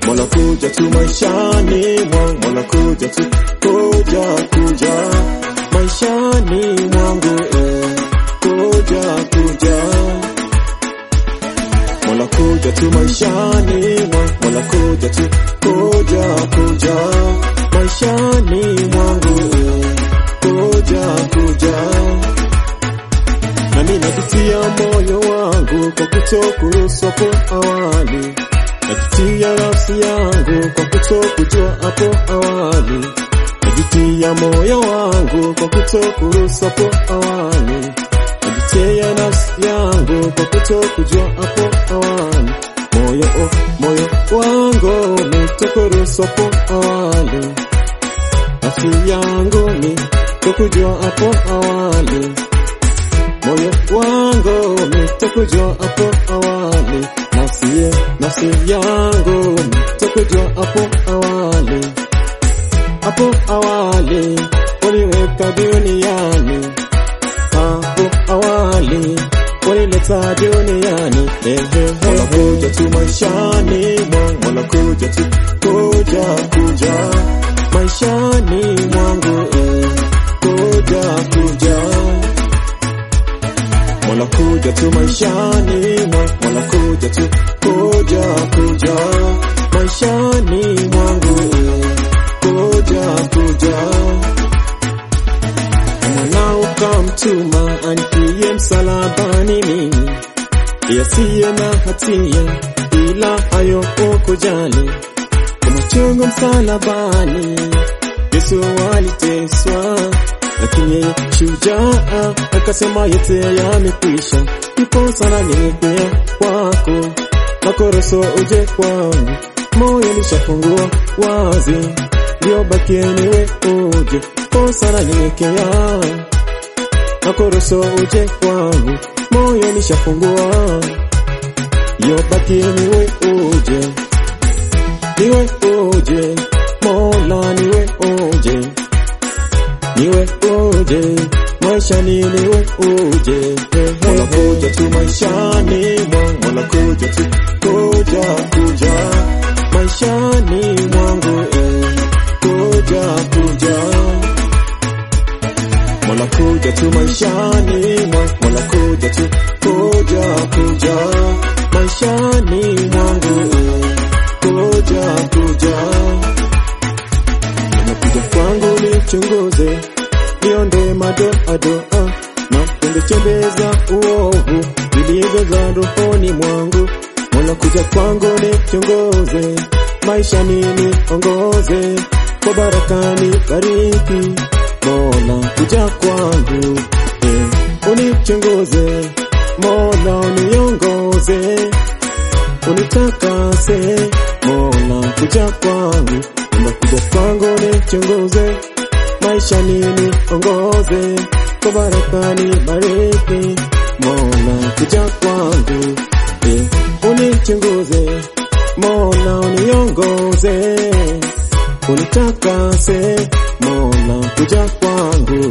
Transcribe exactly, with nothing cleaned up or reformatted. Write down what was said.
Mola kuja tu maishani mwangu, Mola kuja tu, kuja kuja maishani mwangu, eh, kuja kuja. Mola kuja tu maishani mwangu, Mola kuja tu, kuja kuja maishani mwangu, eh, kuja kuja. Na mimi nakutia moyo wangu kwa kutokuruhusu hapo awali, nakutia nafsi yangu kwa kutokujua hapo awali, nakutia moyo wangu kwa kutokuruhusu hapo awali, nakutia nafsi yangu kwa kutokujua hapo awali. Moyo oh, moyo wangu nitokuruhusu hapo awali, nafsi yangu nitokujua hapo awali. Moyo wangu nitakujua hapo awali, nafsi nafsi yangu nitakujua hapo awali. Hapo awali uliweka duniani, hapo awali ulileta duniani, eh eh. Mola kuja tu maishani mwangu, Mola kuja tu, kuja kuja maishani mwangu, eh, kuja kuja. Mola kuja tu maishani mwangu, Mola kuja tu, kuja kuja maishani mwangu, kuja kuja. Mwanao kamtuma anitie msalabani mimi, yasiye na hatia ila hayo kujali. Kama chungu msalabani Yesu aliteswa, lakini yeye shujaa akasema yote yamekwisha. Ipo sana nipea kwako, makoroso uje kwangu, moyo nishafungua wazi, ndio bakie niwe uje. Ipo sana nipea makoroso uje kwangu, moyo nishafungua, ndio bakie niwe uje, niwe uje, Mola niwe uje, niwe uje maishani, niwe uje. Mola kuja tu maishani mwangu, Mola kuja tu, kuja kuja maishani mwangu, eh, kuja kuja. Mola kuja tu maishani mwangu, Mola kuja tu, kuja kuja maishani mwangu, eh, kuja kuja. Unakuja kwangu nichunguze, niondoe madoa doa na chembe za uovu zilizoza rohoni mwangu. Mola kuja kwangu nichunguze, maishani niongoze, kwa baraka nibariki. Mola kuja kwangu, eh, unichunguze, Mola uniongoze, unitakase. Mola kuja kwangu, Mola kuja kwangu nichunguze, maishani niongoze, kwa baraka nibariki. Mola kuja kwangu, eh, unichunguze, Mola uniongoze, unitakase. Mola kuja kwangu,